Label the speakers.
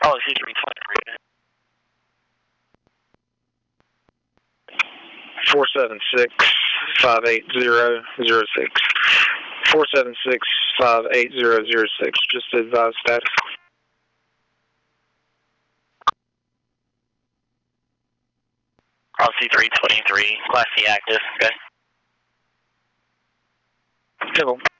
Speaker 1: Policy 323.
Speaker 2: 476-580-06. 476-580-06. Just advise status.
Speaker 1: Policy 323, Class C active. Okay.
Speaker 2: Hello.